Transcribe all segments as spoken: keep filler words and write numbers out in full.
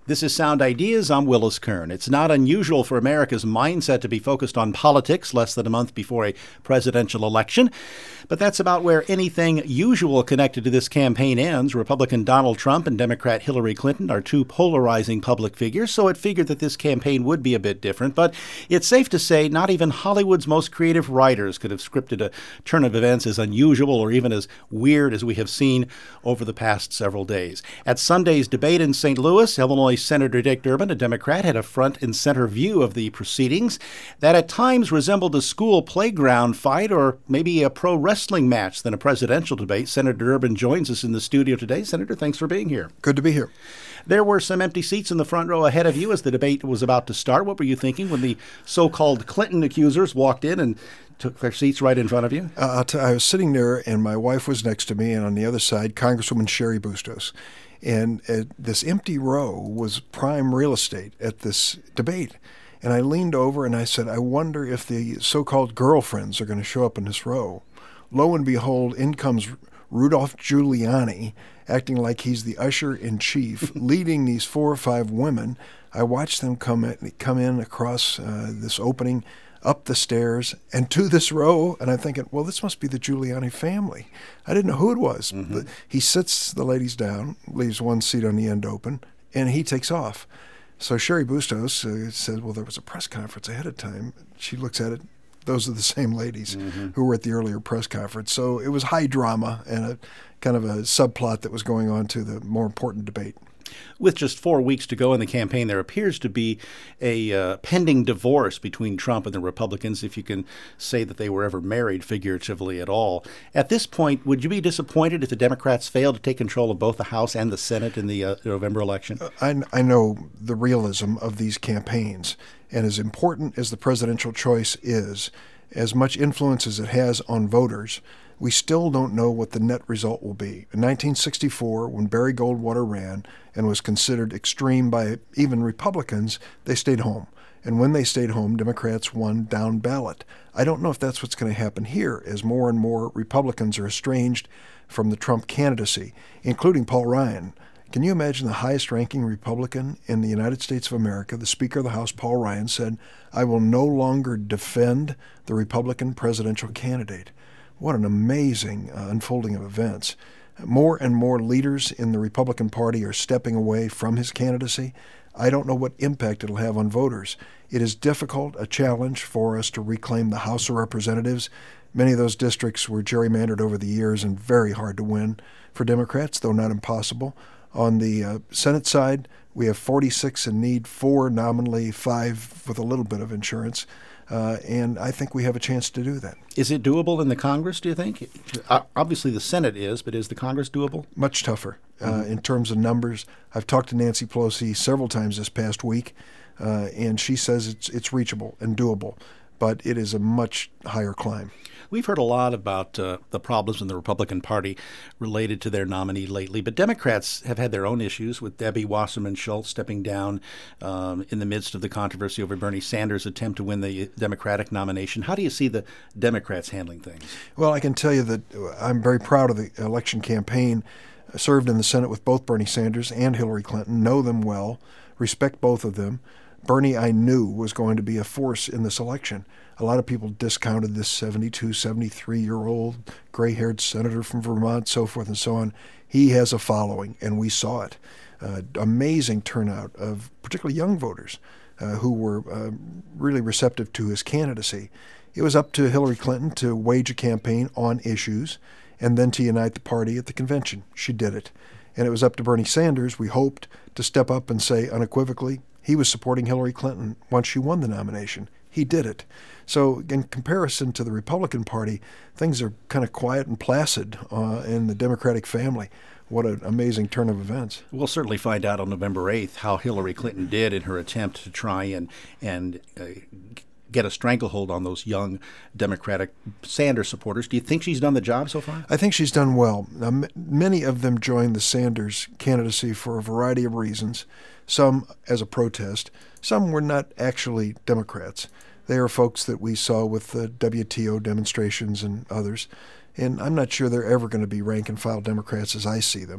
This is Sound Ideas. I'm Willis Kern. It's not unusual for America's mindset to be focused on politics less than a month before a presidential election. But that's about where anything usual connected to this campaign ends. Republican Donald Trump and Democrat Hillary Clinton are two polarizing public figures, so it figured that this campaign would be a bit different. But it's safe to say not even Hollywood's most creative writers could have scripted a turn of events as unusual or even as weird as we have seen over the past several days. At Sunday's debate in Saint Louis, Illinois Senator Dick Durbin, a Democrat, had a front and center view of the proceedings that at times resembled a school playground fight or maybe a pro wrestling match than a presidential debate. Senator Durbin joins us in the studio today. Senator, thanks for being here. Good to be here. There were some empty seats in the front row ahead of you as the debate was about to start. What were you thinking when the so-called Clinton accusers walked in and took their seats right in front of you? Uh, I'll t- I was sitting there, and my wife was next to me, and on the other side, Congresswoman Cheri Bustos. And uh, this empty row was prime real estate at this debate. And I leaned over and I said, I wonder if the so-called girlfriends are going to show up in this row. Lo and behold, in comes Rudolph Giuliani, acting like he's the usher-in-chief, leading these four or five women. I watched them come in, come in across uh, this opening, up the stairs, and to this row, and I'm thinking, well, this must be the Giuliani family. I didn't know who it was. Mm-hmm. He sits the ladies down, leaves one seat on the end open, and he takes off. So Cheri Bustos uh, says, well, there was a press conference ahead of time. She looks at it. Those are the same ladies mm-hmm. who were at the earlier press conference. So it was high drama and a kind of a subplot that was going on to the more important debate. With just four weeks to go in the campaign, there appears to be a uh, pending divorce between Trump and the Republicans, if you can say that they were ever married figuratively at all. At this point, would you be disappointed if the Democrats failed to take control of both the House and the Senate in the uh, November election? Uh, I, I know the realism of these campaigns, and as important as the presidential choice is, as much influence as it has on voters, we still don't know what the net result will be. In nineteen sixty-four, when Barry Goldwater ran and was considered extreme by even Republicans, they stayed home. And when they stayed home, Democrats won down ballot. I don't know if that's what's going to happen here, as more and more Republicans are estranged from the Trump candidacy, including Paul Ryan. Can you imagine the highest-ranking Republican in the United States of America, the Speaker of the House, Paul Ryan, said, I will no longer defend the Republican presidential candidate. What an amazing uh, unfolding of events. More and more leaders in the Republican Party are stepping away from his candidacy. I don't know what impact it'll have on voters. It is difficult, a challenge for us to reclaim the House of Representatives. Many of those districts were gerrymandered over the years and very hard to win for Democrats, though not impossible. On the uh, Senate side, we have forty-six and need four nominally, five with a little bit of insurance. Uh, and I think we have a chance to do that. Is it doable in the Congress, do you think? Uh, obviously the Senate is, but is the Congress doable? Much tougher Mm-hmm. uh, in terms of numbers. I've talked to Nancy Pelosi several times this past week, uh, and she says it's it's reachable and doable, but it is a much higher climb. We've heard a lot about uh, the problems in the Republican Party related to their nominee lately, but Democrats have had their own issues with Debbie Wasserman Schultz stepping down um, in the midst of the controversy over Bernie Sanders' attempt to win the Democratic nomination. How do you see the Democrats handling things? Well, I can tell you that I'm very proud of the election campaign. I served in the Senate with both Bernie Sanders and Hillary Clinton, know them well, respect both of them. Bernie, I knew, was going to be a force in this election. A lot of people discounted this seventy-two, seventy-three-year-old gray-haired senator from Vermont, so forth and so on. He has a following, and we saw it. Uh, amazing turnout of particularly young voters uh, who were uh, really receptive to his candidacy. It was up to Hillary Clinton to wage a campaign on issues and then to unite the party at the convention. She did it. And it was up to Bernie Sanders, we hoped, to step up and say unequivocally he was supporting Hillary Clinton once she won the nomination. He did it. So in comparison to the Republican Party, things are kind of quiet and placid uh, in the Democratic family. What an amazing turn of events. We'll certainly find out on November eighth how Hillary Clinton did in her attempt to try and, and uh, get a stranglehold on those young Democratic Sanders supporters. Do you think she's done the job so far? I think she's done well. Now, m- many of them joined the Sanders candidacy for a variety of reasons, some as a protest. Some were not actually Democrats. They are folks that we saw with the W T O demonstrations and others. And I'm not sure they're ever going to be rank-and-file Democrats as I see them.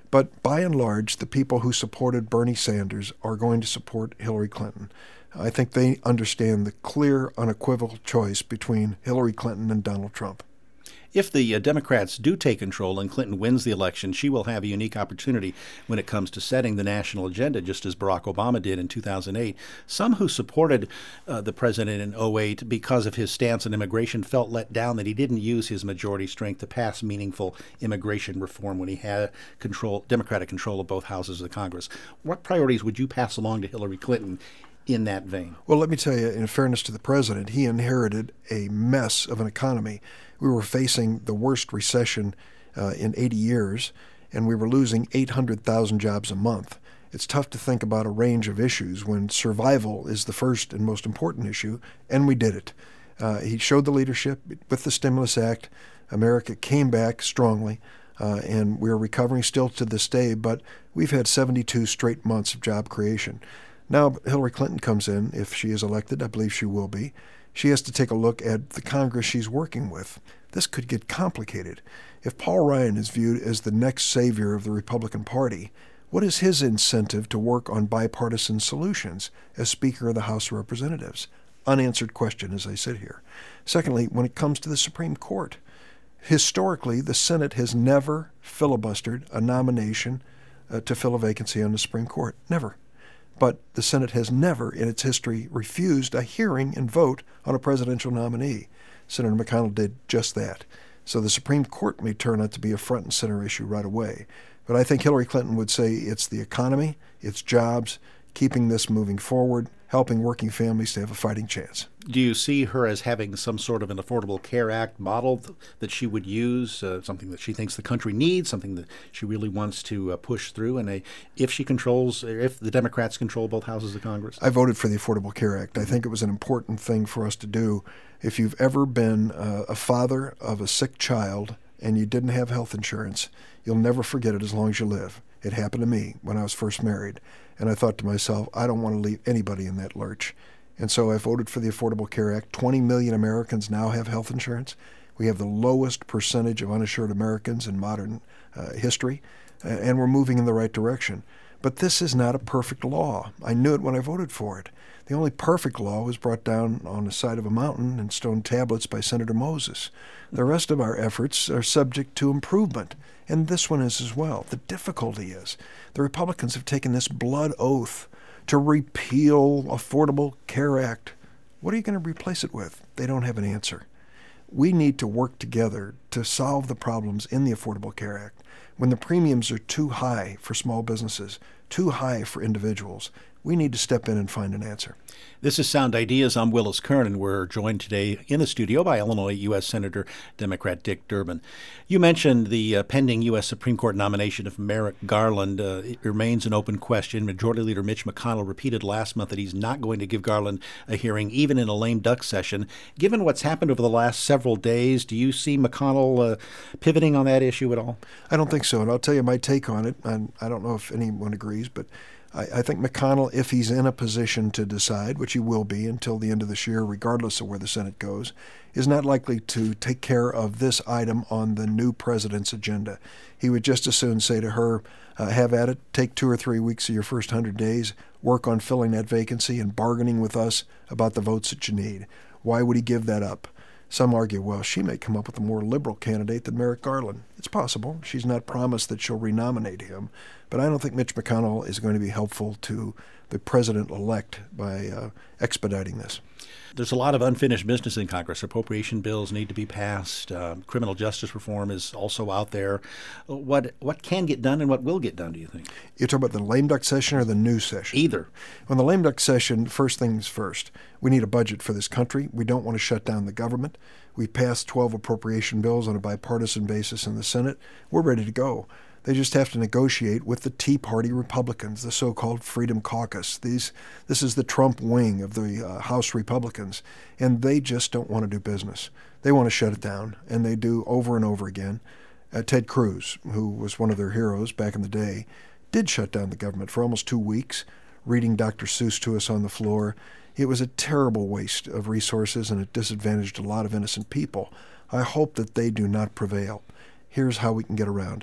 But by and large, the people who supported Bernie Sanders are going to support Hillary Clinton. I think they understand the clear, unequivocal choice between Hillary Clinton and Donald Trump. If the uh, Democrats do take control and Clinton wins the election, she will have a unique opportunity when it comes to setting the national agenda, just as Barack Obama did in two thousand eight. Some who supported uh, the president in oh eight because of his stance on immigration felt let down that he didn't use his majority strength to pass meaningful immigration reform when he had control, Democratic control of both houses of the Congress. What priorities would you pass along to Hillary Clinton in that vein? Well, let me tell you, in fairness to the president, he inherited a mess of an economy. We were facing the worst recession uh, in eighty years, and we were losing eight hundred thousand jobs a month. It's tough to think about a range of issues when survival is the first and most important issue, and we did it. Uh, he showed the leadership with the Stimulus Act. America came back strongly, uh, and we're recovering still to this day, but we've had seventy-two straight months of job creation. Now, Hillary Clinton comes in. If she is elected, I believe she will be. She has to take a look at the Congress she's working with. This could get complicated. If Paul Ryan is viewed as the next savior of the Republican Party, what is his incentive to work on bipartisan solutions as Speaker of the House of Representatives? Unanswered question as I sit here. Secondly, when it comes to the Supreme Court, historically, the Senate has never filibustered a nomination uh, to fill a vacancy on the Supreme Court. Never. But the Senate has never in its history refused a hearing and vote on a presidential nominee. Senator McConnell did just that. So the Supreme Court may turn out to be a front and center issue right away. But I think Hillary Clinton would say it's the economy, it's jobs, keeping this moving forward, helping working families to have a fighting chance. Do you see her as having some sort of an Affordable Care Act model th- that she would use, uh, something that she thinks the country needs, something that she really wants to uh, push through, and a, if she controls, if the Democrats control both houses of Congress? I voted for the Affordable Care Act. I think it was an important thing for us to do. If you've ever been uh, a father of a sick child and you didn't have health insurance, you'll never forget it as long as you live. It happened to me when I was first married, and I thought to myself, I don't want to leave anybody in that lurch. And so I voted for the Affordable Care Act. twenty million Americans now have health insurance. We have the lowest percentage of uninsured Americans in modern uh, history, uh, and we're moving in the right direction. But this is not a perfect law. I knew it when I voted for it. The only perfect law was brought down on the side of a mountain in stone tablets by Senator Moses. The rest of our efforts are subject to improvement, and this one is as well. The difficulty is the Republicans have taken this blood oath to repeal Affordable Care Act. What are you going to replace it with? They don't have an answer. We need to work together to solve the problems in the Affordable Care Act. When the premiums are too high for small businesses, too high for individuals, we need to step in and find an answer. This is Sound Ideas. I'm Willis Kern, and we're joined today in the studio by Illinois U S Senator Democrat Dick Durbin. You mentioned the uh, pending U S Supreme Court nomination of Merrick Garland. Uh, it remains an open question. Majority Leader Mitch McConnell repeated last month that he's not going to give Garland a hearing, even in a lame duck session. Given what's happened over the last several days, do you see McConnell uh, pivoting on that issue at all? I don't think so, and I'll tell you my take on it. And I don't know if anyone agrees, but I think McConnell, if he's in a position to decide, which he will be until the end of this year, regardless of where the Senate goes, is not likely to take care of this item on the new president's agenda. He would just as soon say to her, uh, have at it, take two or three weeks of your first hundred days, work on filling that vacancy and bargaining with us about the votes that you need. Why would he give that up? Some argue, well, she may come up with a more liberal candidate than Merrick Garland. It's possible. She's not promised that she'll renominate him. But I don't think Mitch McConnell is going to be helpful to the president-elect by uh, expediting this. There's a lot of unfinished business in Congress. Appropriation bills need to be passed. Uh, criminal justice reform is also out there. What what can get done and what will get done, do you think? You're talking about the lame duck session or the new session? Either. On the lame duck session, first things first. We need a budget for this country. We don't want to shut down the government. We passed twelve appropriation bills on a bipartisan basis in the Senate. We're ready to go. They just have to negotiate with the Tea Party Republicans, the so-called Freedom Caucus. These, this is the Trump wing of the uh, House Republicans, and they just don't want to do business. They want to shut it down, and they do over and over again. Uh, Ted Cruz, who was one of their heroes back in the day, did shut down the government for almost two weeks, reading Doctor Seuss to us on the floor. It was a terrible waste of resources, and it disadvantaged a lot of innocent people. I hope that they do not prevail. Here's how we can get around it.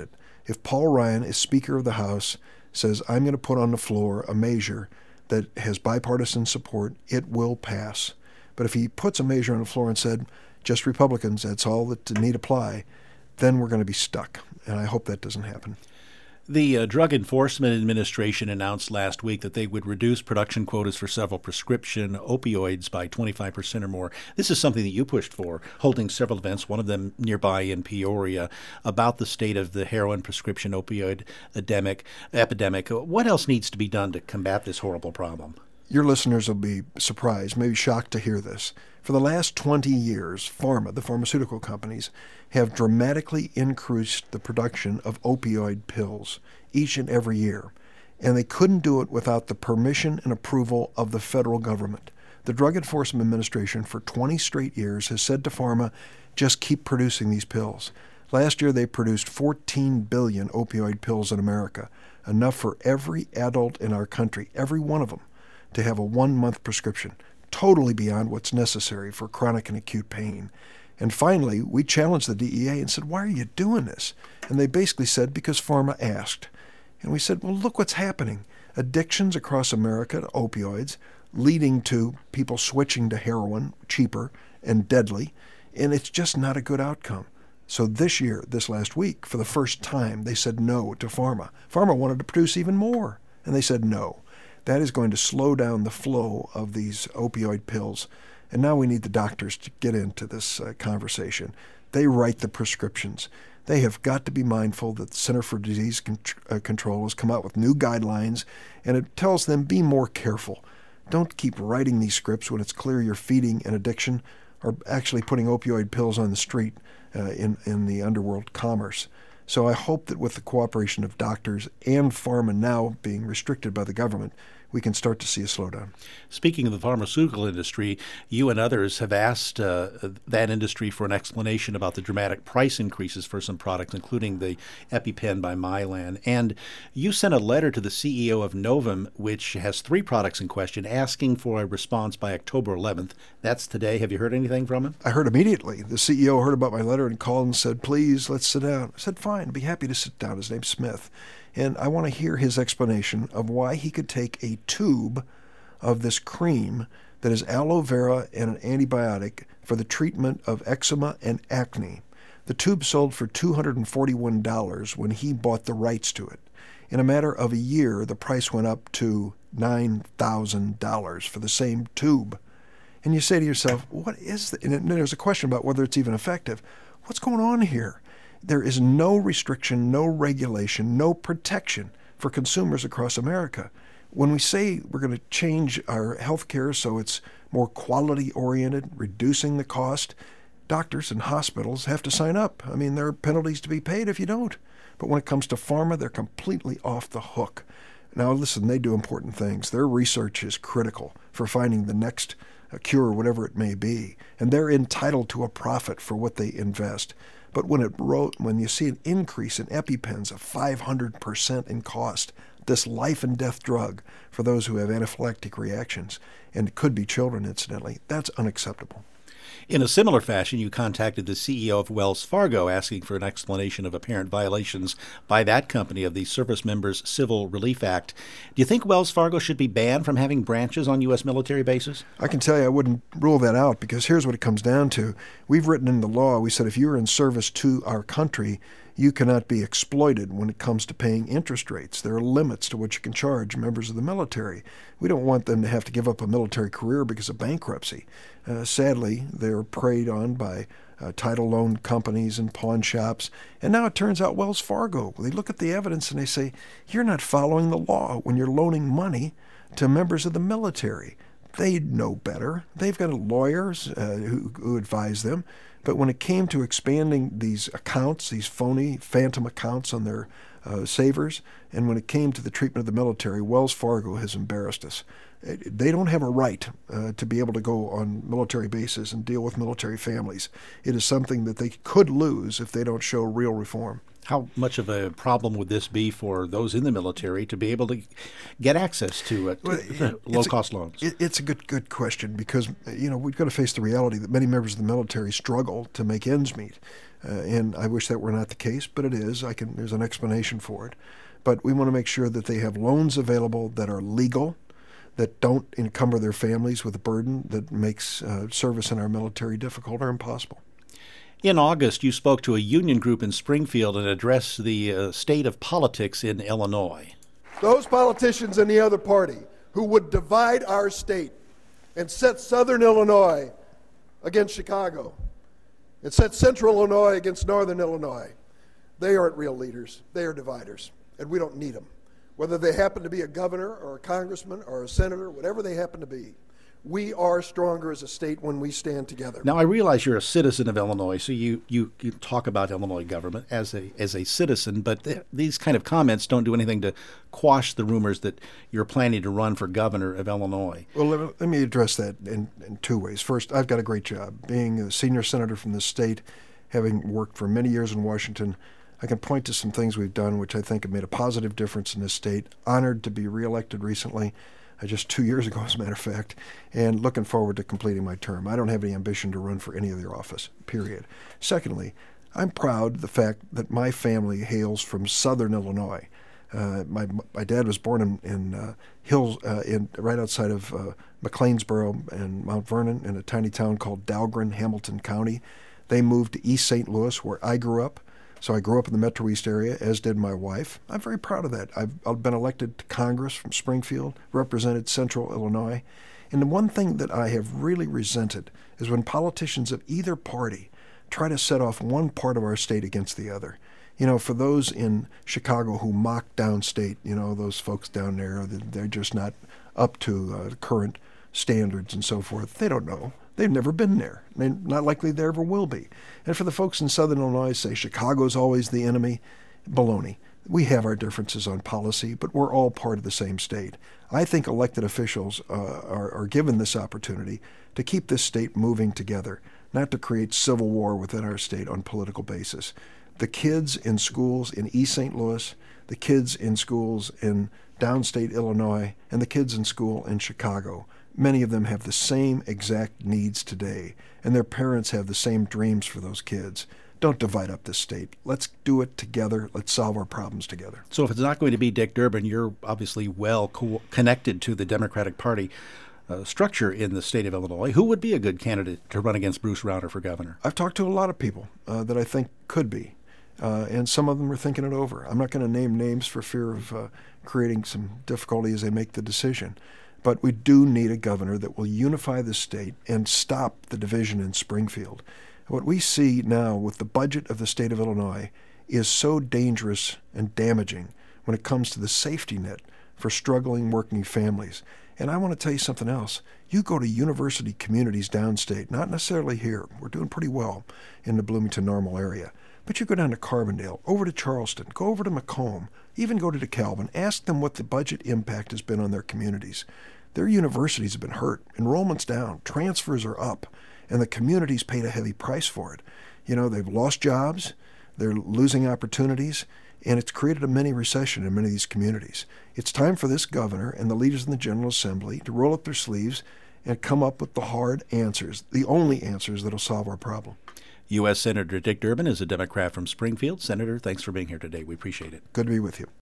If Paul Ryan, as Speaker of the House, says, I'm going to put on the floor a measure that has bipartisan support, it will pass. But if he puts a measure on the floor and said, just Republicans, that's all that need apply, then we're going to be stuck. And I hope that doesn't happen. The uh, Drug Enforcement Administration announced last week that they would reduce production quotas for several prescription opioids by twenty-five percent or more. This is something that you pushed for, holding several events, one of them nearby in Peoria, about the state of the heroin prescription opioid epidemic. epidemic. What else needs to be done to combat this horrible problem? Your listeners will be surprised, maybe shocked to hear this. For the last twenty years, pharma, the pharmaceutical companies, have dramatically increased the production of opioid pills each and every year. And they couldn't do it without the permission and approval of the federal government. The Drug Enforcement Administration for twenty straight years has said to pharma, just keep producing these pills. Last year they produced fourteen billion opioid pills in America, enough for every adult in our country, every one of them, to have a one-month prescription, totally beyond what's necessary for chronic and acute pain. And finally, we challenged the D E A and said, why are you doing this? And they basically said, because pharma asked. And we said, well, look what's happening. Addictions across America to opioids, leading to people switching to heroin, cheaper and deadly, and it's just not a good outcome. So this year, this last week, for the first time, they said no to pharma. Pharma wanted to produce even more, and they said no. That is going to slow down the flow of these opioid pills. And now we need the doctors to get into this uh, conversation. They write the prescriptions. They have got to be mindful that the Center for Disease Con- uh, Control has come out with new guidelines, and it tells them be more careful. Don't keep writing these scripts when it's clear you're feeding an addiction or actually putting opioid pills on the street uh, in, in the underworld commerce. So I hope that with the cooperation of doctors and pharma now being restricted by the government, we can start to see a slowdown. Speaking of the pharmaceutical industry, you and others have asked uh, that industry for an explanation about the dramatic price increases for some products, including the EpiPen by Mylan. And you sent a letter to the C E O of Novum, which has three products in question, asking for a response by October eleventh. That's today. Have you heard anything from him? I heard immediately. The C E O heard about my letter and called and said, please, let's sit down. I said, fine, I'd be happy to sit down. His name's Smith. And I want to hear his explanation of why he could take a tube of this cream that is aloe vera and an antibiotic for the treatment of eczema and acne. The tube sold for two hundred forty-one dollars when he bought the rights to it. In a matter of a year, the price went up to nine thousand dollars for the same tube. And you say to yourself, what is that? And there's a question about whether it's even effective. What's going on here? There is no restriction, no regulation, no protection for consumers across America. When we say we're going to change our health care so it's more quality-oriented, reducing the cost, doctors and hospitals have to sign up. I mean, there are penalties to be paid if you don't. But when it comes to pharma, they're completely off the hook. Now, listen, they do important things. Their research is critical for finding the next cure, whatever it may be. And they're entitled to a profit for what they invest. But when it wrote, when you see an increase in EpiPens of five hundred percent in cost, this life and death drug for those who have anaphylactic reactions, and it could be children, incidentally, that's unacceptable. In a similar fashion, you contacted the C E O of Wells Fargo asking for an explanation of apparent violations by that company of the Service Members Civil Relief Act. Do you think Wells Fargo should be banned from having branches on U S military bases? I can tell you I wouldn't rule that out, because here's what it comes down to. We've written in the law, we said if you're in service to our country, you cannot be exploited when it comes to paying interest rates. There are limits to what you can charge members of the military. We don't want them to have to give up a military career because of bankruptcy. Uh, sadly, they're preyed on by uh, title loan companies and pawn shops. And now it turns out Wells Fargo, they look at the evidence and they say, you're not following the law when you're loaning money to members of the military. They know better. They've got lawyers uh, who, who advise them. But when it came to expanding these accounts, these phony phantom accounts on their uh, savers, and when it came to the treatment of the military, Wells Fargo has embarrassed us. They don't have a right uh, to be able to go on military bases and deal with military families. It is something that they could lose if they don't show real reform. How much of a problem would this be for those in the military to be able to get access to, uh, well, to low-cost loans? It, it's a good good question, because you know we've got to face the reality that many members of the military struggle to make ends meet. Uh, and I wish that were not the case, but it is. I can. There's an explanation for it. But we want to make sure that they have loans available that are legal, that don't encumber their families with a burden that makes uh, service in our military difficult or impossible. In August, you spoke to a union group in Springfield and addressed the uh, state of politics in Illinois. Those politicians in the other party who would divide our state and set Southern Illinois against Chicago and set Central Illinois against Northern Illinois, they aren't real leaders. They are dividers, and we don't need them. Whether they happen to be a governor or a congressman or a senator, whatever they happen to be, we are stronger as a state when we stand together. Now, I realize you're a citizen of Illinois, so you, you, you talk about Illinois government as a as a citizen, but th- these kind of comments don't do anything to quash the rumors that you're planning to run for governor of Illinois. Well, let me, let me address that in, in two ways. First, I've got a great job. Being a senior senator from the state, having worked for many years in Washington, I can point to some things we've done which I think have made a positive difference in this state. Honored to be reelected recently. Just two years ago, as a matter of fact, and looking forward to completing my term. I don't have any ambition to run for any other office, period. Secondly, I'm proud of the fact that my family hails from Southern Illinois. Uh, my my dad was born in, in uh, Hills, uh, in right outside of uh, McLeansboro and Mount Vernon, in a tiny town called Dahlgren, Hamilton County. They moved to East Saint Louis, where I grew up. So I grew up in the Metro East area, as did my wife. I'm very proud of that. I've, I've been elected to Congress from Springfield, represented Central Illinois. And the one thing that I have really resented is when politicians of either party try to set off one part of our state against the other. You know, for those in Chicago who mock downstate, you know, those folks down there, they're just not up to uh, current standards and so forth. They don't know. They've never been there. They're not likely they ever will be. And for the folks in Southern Illinois say Chicago's always the enemy, baloney. We have our differences on policy, but we're all part of the same state. I think elected officials uh, are, are given this opportunity to keep this state moving together, not to create civil war within our state on political basis. The kids in schools in East Saint Louis, the kids in schools in downstate Illinois, and the kids in school in Chicago, many of them have the same exact needs today, and their parents have the same dreams for those kids. Don't divide up this state. Let's do it together. Let's solve our problems together. So if it's not going to be Dick Durbin, you're obviously well co- connected to the Democratic Party uh, structure in the state of Illinois. Who would be a good candidate to run against Bruce Rauner for governor? I've talked to a lot of people uh, that I think could be, uh, and some of them are thinking it over. I'm not going to name names for fear of uh, creating some difficulty as they make the decision. But we do need a governor that will unify the state and stop the division in Springfield. What we see now with the budget of the state of Illinois is so dangerous and damaging when it comes to the safety net for struggling working families. And I want to tell you something else. You go to university communities downstate, not necessarily here. We're doing pretty well in the Bloomington-Normal area. But you go down to Carbondale, over to Charleston, go over to Macomb, even go to DeKalb, ask them what the budget impact has been on their communities. Their universities have been hurt. Enrollment's down. Transfers are up. And the communities paid a heavy price for it. You know, they've lost jobs. They're losing opportunities. And it's created a mini recession in many of these communities. It's time for this governor and the leaders in the General Assembly to roll up their sleeves and come up with the hard answers, the only answers that will solve our problem. U S Senator Dick Durbin is a Democrat from Springfield. Senator, thanks for being here today. We appreciate it. Good to be with you.